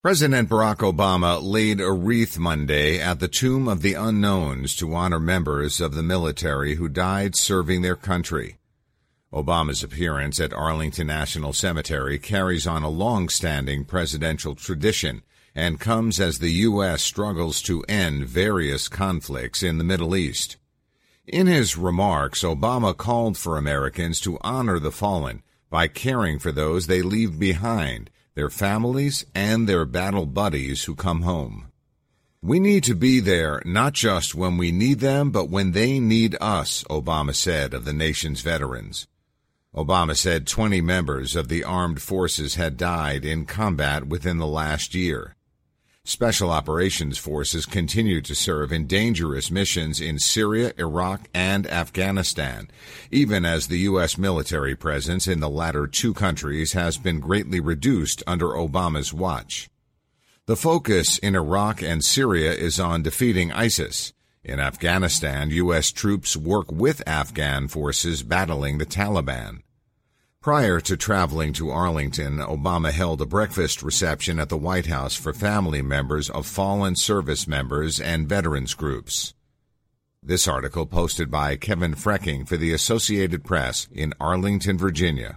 President Barack Obama laid a wreath Monday at the Tomb of the Unknowns to honor members of the military who died serving their country. Obama's appearance at Arlington National Cemetery carries on a long-standing presidential tradition and comes as the U.S. struggles to end various conflicts in the Middle East. In his remarks, Obama called for Americans to honor the fallen by caring for those they leave behind, their families, and their battle buddies who come home. "We need to be there not just when we need them, but when they need us," Obama said of the nation's veterans. Obama said 20 members of the armed forces had died in combat within the last year. Special Operations Forces continue to serve in dangerous missions in Syria, Iraq, and Afghanistan, even as the U.S. military presence in the latter two countries has been greatly reduced under Obama's watch. The focus in Iraq and Syria is on defeating ISIS. In Afghanistan, U.S. troops work with Afghan forces battling the Taliban. Prior to traveling to Arlington, Obama held a breakfast reception at the White House for family members of fallen service members and veterans groups. This article posted by Kevin Frecking for the Associated Press in Arlington, Virginia.